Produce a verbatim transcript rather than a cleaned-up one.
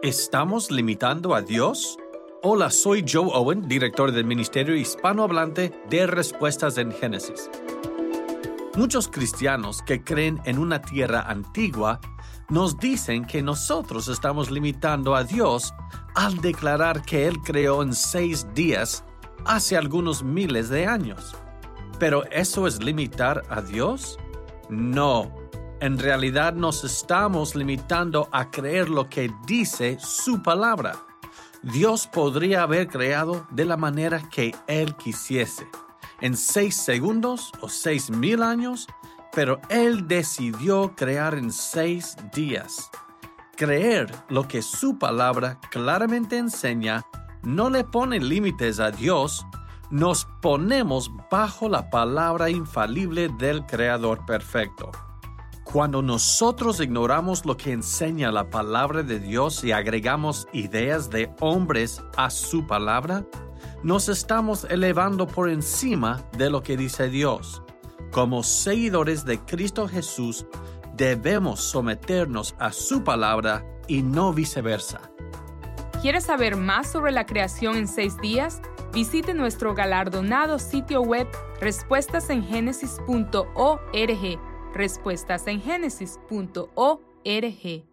¿Estamos limitando a Dios? Hola, soy Joe Owen, director del Ministerio Hispanohablante de Respuestas en Génesis. Muchos cristianos que creen en una tierra antigua nos dicen que nosotros estamos limitando a Dios al declarar que Él creó en seis días hace algunos miles de años. ¿Pero eso es limitar a Dios? No. En realidad nos estamos limitando a creer lo que dice su palabra. Dios podría haber creado de la manera que Él quisiese, en seis segundos o seis mil años, pero Él decidió crear en seis días. Creer lo que su palabra claramente enseña no le pone límites a Dios. Nos ponemos bajo la palabra infalible del Creador perfecto. Cuando nosotros ignoramos lo que enseña la palabra de Dios y agregamos ideas de hombres a su palabra, nos estamos elevando por encima de lo que dice Dios. Como seguidores de Cristo Jesús, debemos someternos a su palabra y no viceversa. ¿Quieres saber más sobre la creación en seis días? Visite nuestro galardonado sitio web respuestas en génesis punto org. respuestas en génesis punto org.